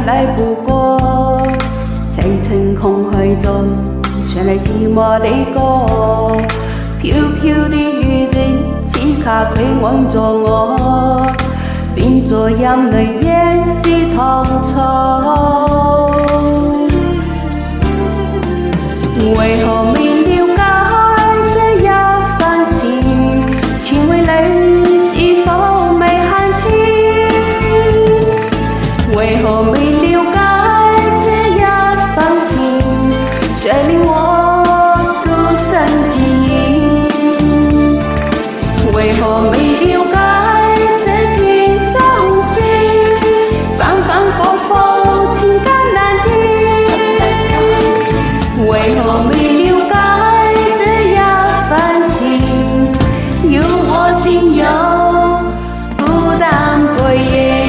来不过，在层空海中传来寂寞的歌。飘飘的雨人，此刻陪望着我，變作眼淚也是唐愁。為何沒了解這一番情？全為你是否未限期？為何沒了解這一番情？卻令我獨身記憶。為何沒了解這片傷心？反反复复情感難題。為何沒了解這一番情？有我情有孤單歸依。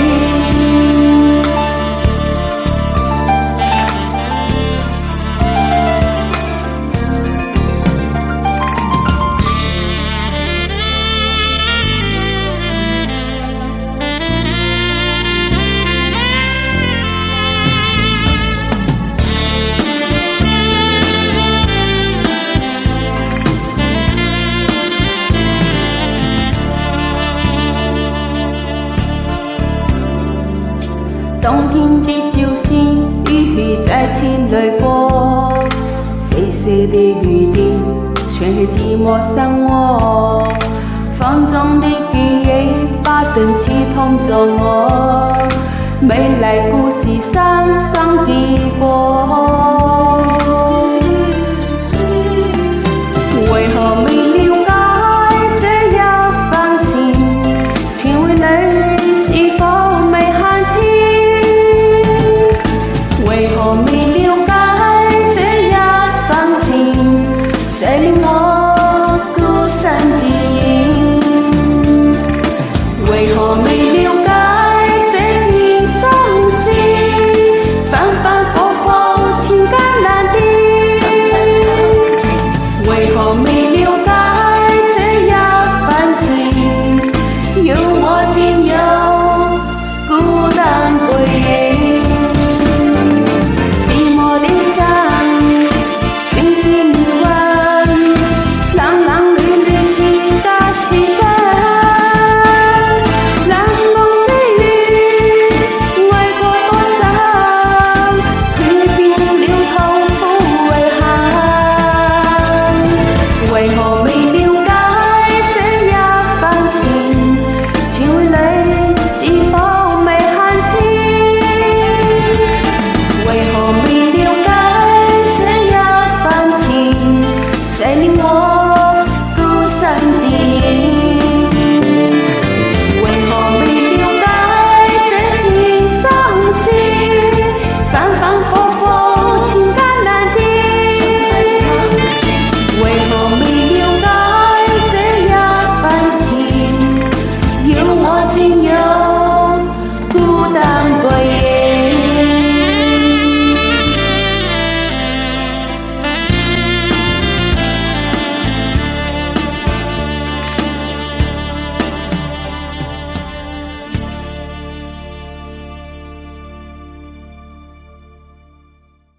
冬天的小溪，雨在天裏波，細細的雨點，全是寂寞生活。風中的記憶，不斷刺痛着我，未來故事深深的波。